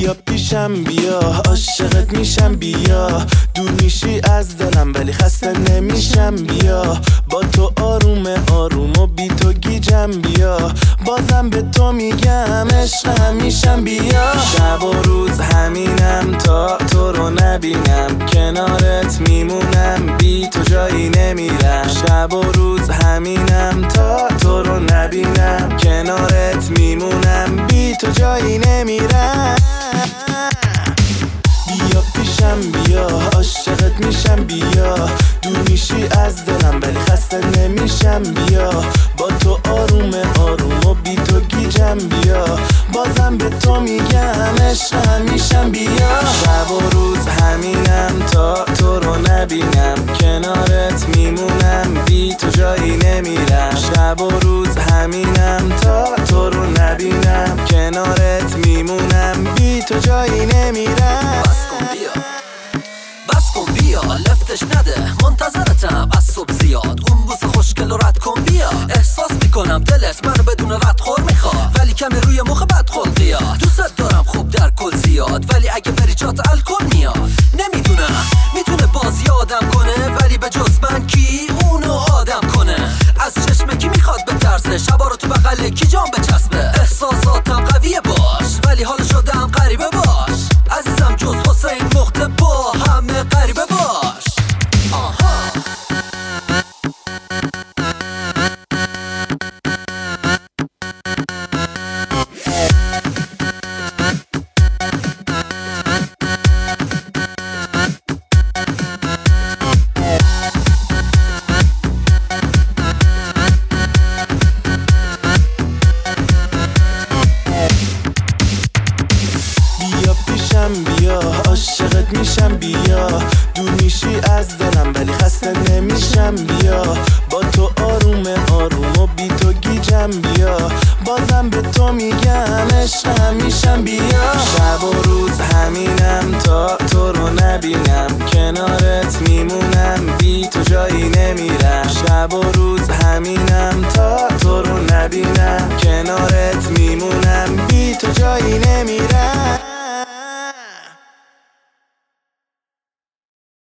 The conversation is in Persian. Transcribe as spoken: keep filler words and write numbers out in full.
بیا پیشم بیا، عاشقت میشم بیا، دور میشی از دلم ولی خسته نمیشم بیا، با تو آروم آروم و بی تو گیجم بیا، بازم به تو میگم عشق همیشم بیا. شب و روز همینم تا تو رو نبینم، کنارت میمونم بی تو جایی نمیرم. شب و روز همینم تا تو رو نبینم، کنارت میمونم بی تو جایی نمیرم. بیا پیشم بیا، عاشقت میشم بیا، دور میشی از دلم ولی خسته نمیشم بیا، با تو آروم آروم و بی تو گیجم بیا، بازم به تو میگم عشق همیشم بیا. شب و روز همینم تا تو رو نبینم، کنارت میمونم بی تو جایی نمیرم. شب و روز همینم تا تو رو نبینم، کنارت میمونم بی تو جایی نمیرم. بس کن بیا لفتش نده، منتظرتم از صبح زیاد، اون بوس خوشگل رو رد کن بیا. احساس میکنم دلت منو بدون رد خور میخواد، ولی کمی روی مخ بد خلقی ها. دوست دارم خوب در کل زیاد، ولی اگه بری جات الکل میاد. نمیدونم میتونه بازی آدم کنه، ولی به جز من کی اونو آدم کنه؟ از چشم کی میخواد بترسه، شبا رو تو بغل کی جام بچسبه؟ احساساتم قویه باش، ولی حال شدم غریبه باش. عزیزم جز حسین مخته با همه غریبه باش. آها بیا عاشقت میشم بیا، دور میشی از دلم ولی خسته نمیشم بیا، با تو آروم آروم و بی تو گیجم بیا، بازم به تو میگم عشق همیشم بیا. شب و روز همینم تا تو رو نبینم، کنارت میمونم بی تو جایی نمیرم. شب و روز همینم تا تو رو نبینم، کنارت میمونم بی تو جایی نمیرم.